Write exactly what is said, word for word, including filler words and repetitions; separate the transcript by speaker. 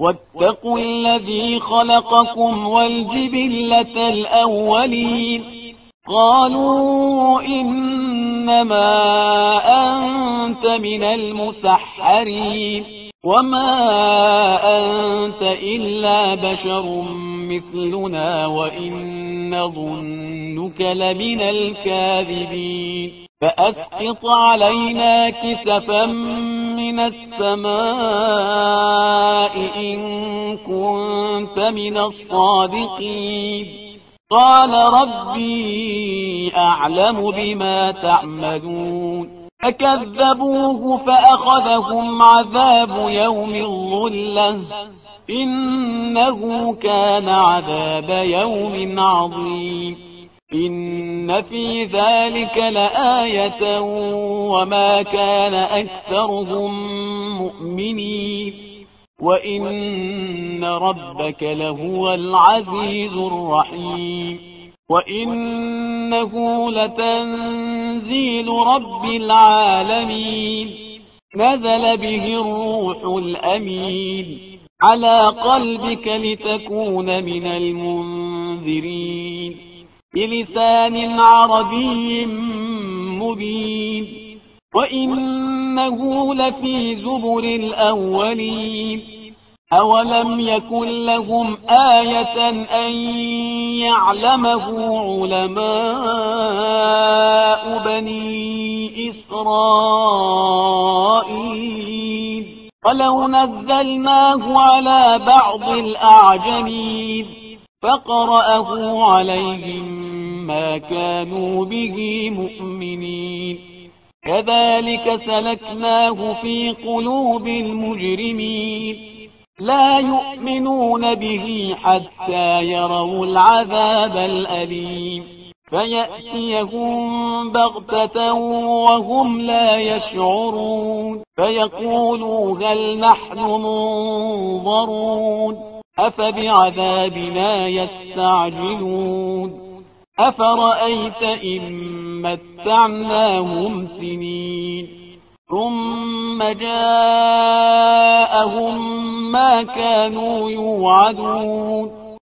Speaker 1: واتقوا الذي خلقكم والجبلة الأولين قالوا إنما أنت من المسحرين وما أنت إلا بشر مثلنا وإن نظنك لمن الكاذبين فأسقط علينا كسفا من السماء إن كنت من الصادقين قال ربي أعلم بما تعملون فكذبوه فأخذهم عذاب يوم الظلة إنه كان عذاب يوم عظيم إن في ذلك لآية وما كان أكثرهم مؤمنين وإن ربك لهو العزيز الرحيم وإنه لتنزيل رب العالمين نزل به الروح الأمين على قلبك لتكون من المنذرين بلسان عربي مبين وإنه لفي زبر الأولين أولم يكن لهم آية أن يعلمه علماء بني إسرائيل ولو نزلناه على بعض الأعجمين فقرأه عليهم ما كانوا به مؤمنين كذلك سلكناه في قلوب المجرمين لا يؤمنون به حتى يروا العذاب الأليم فيأتيهم بغتة وهم لا يشعرون فيقولوا هل نحن منظرون أفبعذابنا يستعجلون أفرأيت إن متعناهم سنين ثم جاءهم ما كانوا يوعدون